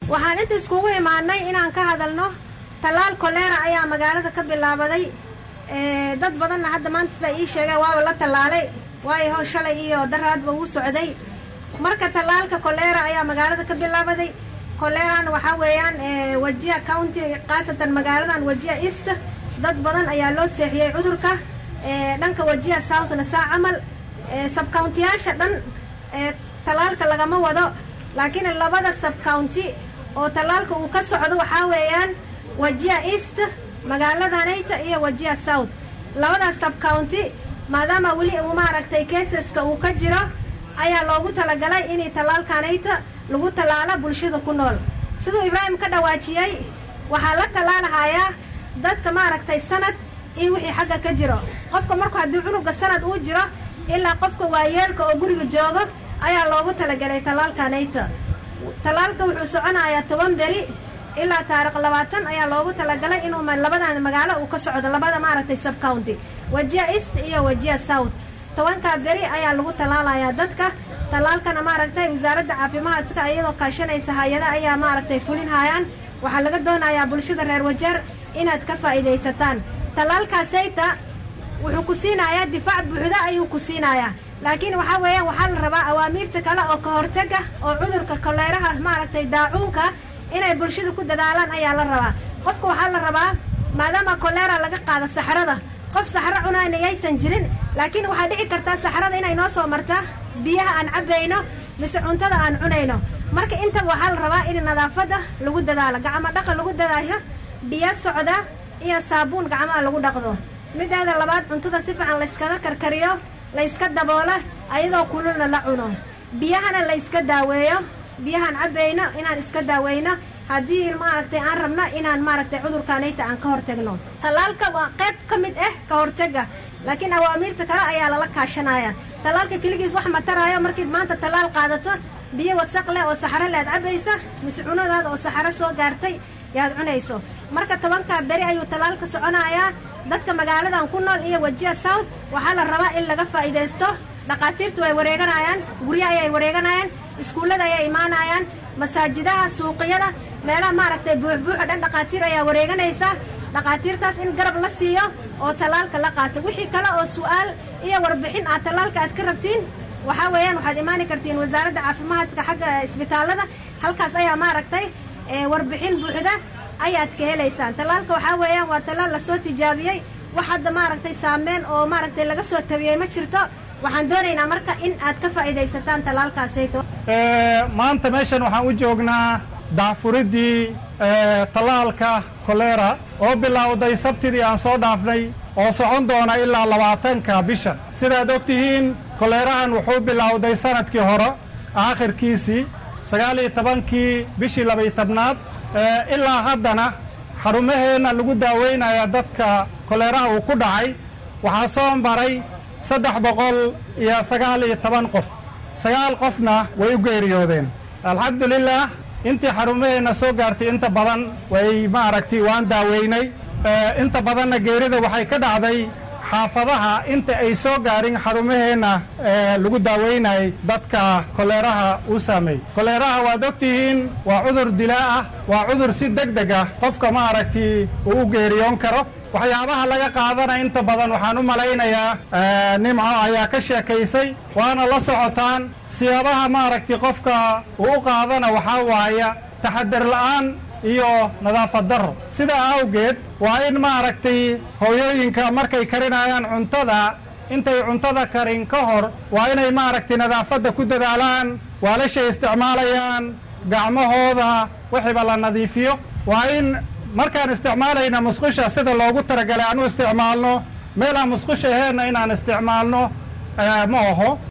waxaan inta iskugu imaanay inaan ka hadalno talaal kolera ayaa magaalada ka bilaabaday dad badanna hadda maanta sida ii sheegay waaba la talaalay waayo shalay iyo daraadba uu socday marka talaalka kolera ayaa magaalada ka bilaabaday kolerana waxa weeyaan Wajir County qaasatan magaaladan Wajir East dad badan ayaa loo seexiyay cudurka dhanka Wajir South na saa amal sub county-yaasha dhan talaalka lagama wado laakiin labada sub county oo talaalka uu ka socdo waxa weeyaan Wajir East magaaladanayta iyo Wajir South labada sub county maadaama wali uu maaragtay caseska uu ka jiro ayaa loogu talagalay in talaalkanayta lagu talaala bulshada ku nool sidoo Ibrahim ka dhawaajiyay waxa la talaalahayaa dadka maaragtay sanad iyo wixii xagga ka jiro qofka markuu hadii cunuga sanad uu jiro ilaa qofka waayeelka oo guriga jooga ayaa loogu talagalay talaalkanayta talaalka wuxuu soconayaa 10 beri ilaa taariikh 20 ayaa loogu talagalay inuu labadan magaalo uu ka socdo labada maaragtay sub county Wajir East iyo Wajir South 10 beri ayaa lagu talaalayaa dadka talaalkana maaragtay wasaaradda caafimaadka iyadoo kaashanaysa hay'adaha ayaa maaragtay fulin hayaan waxa laga doonayaa bulshada reer Wajir inaad ka faa'iideysataan talaalkaasayta wuxuu ku siinayaa difaac buuxda ayuu ku siinayaa laakiin waxa weeyaan waxa la rabaa awaamiirta kale oo ka hortaga oo cudurka koleraha maaragtay daacuunka inay bulshada ku dadaalaan ayaa la rabaa qofka waxa la rabaa maadaama kolera laga qaado saxarada qof saxaro cunaanaysan jirin laakiin waxa dhici karta saxarada inay noo soo marta biyaha aan cabayno mise cuntada aan cunayno marka inta waxa la rabaa in nadaafada lagu dadaalo gacmo dhaq lagu dadaayo biyo socda iyo saabuun gacmaha lagu dhaqdo midaada labaad cuntada si fiican la iskaga karkariyo la iska daboolo ayadoo kululna la cuno biyahana la iska daaweeyo biyahan cabayno inaan iska daaweyno hadii maaragtay aan rabna inaan maaragtay cudurkaanayta aan ka hortagno talaalka waa qayb kamid ah ka hortaga laakiin awaamiirta kale ayaa la kaashanaya talaalka kaligiis wax ma taraayo markii maanta talaal qaadato biyo wasaq leh oo saxaro leed cabaysa miscuunadaada oo saxaro soo gaartay yaad cunayso marka 10 beri ayuu talaalka soconayaa dadka magaaladan ku nool iyo Wajir South waxa la rabaa in laga faa'iideysto dhaqaatiirtu way wareeganayaan guryaha ay wareeganayaan iskuulada ay imaanayaan masaajidaha suuqyada meelaha maaragtay buuxbuuxa dhan dhaqaatiir ayaa wareeganaysa dhaqaatiirtaas in garab la siiyo oo talaalka la qaato wixii kale oo su'aal iyo warbixin ah talaalka aad ka rabtiin waxa weeyaan waxaad imaan kartiin wasaaradda caafimaadka xagga isbitaalada halkaas ayaa maaragtay warbixin buuxda ayaad ka helaysaan talaalka waxa weeyaan waa talaal la soo tijaabiyay wax hadda maaragtay saameyn oo maaragtay laga soo tabiyay ma jirto waxaan doonaynaa marka in aad ka faa'iideysataan talaalkaasayto maanta meeshan waxaan u joognaa daafuridii talaalka kolera oo bilowday sabtidii aan soo dhaafnay oo socon doona ilaa 20 bisha sidaad ogtihiin kolerahan wuxuu bilowday sanadkii hore aakhirkiisii 19 bishii 12aad ilaa haddana xarumaheena lagu daaweynaya dadka koleraha uu ku dhacay waxaa soo maray 319 qof 9 qofna way u geeriyoodeen alxamdulillaah intii xarumaheena soo gaartay inta badan way maaragtay waan daaweynay inta badanna geerida waxay ka dhacday xaafadaha inta ay soo gaarin xarumaheena lagu daaweynay dadka koleraha uu saameeyay koleraha waad ogtihiin waa cudur dilaa ah waa cudur si degdeg ah qofka maaragtay uu geeriyoon karo waxyaabaha laga qaadana inta badan waxaan u malaynayaa nimco ayaa ka sheekaysay waana la socotaan siyaabaha maaragtay qofka uu qaadana waxaa waaya taxadar la'aan iyo nadaafad darro sidaa awgeed waa in maaragtay hooyooyinka markay karinayaan cuntada intay cuntada karin ka hor waa inay maaragtay nadaafadda ku dadaalaan waalashay isticmaalayaan gacmahooda wixiiba la nadiifiyo waa in markaan isticmaalayna musqusha sida loogu talagalay aan u isticmaalno meelaan musqusha aheenna inaan isticmaalno ma aho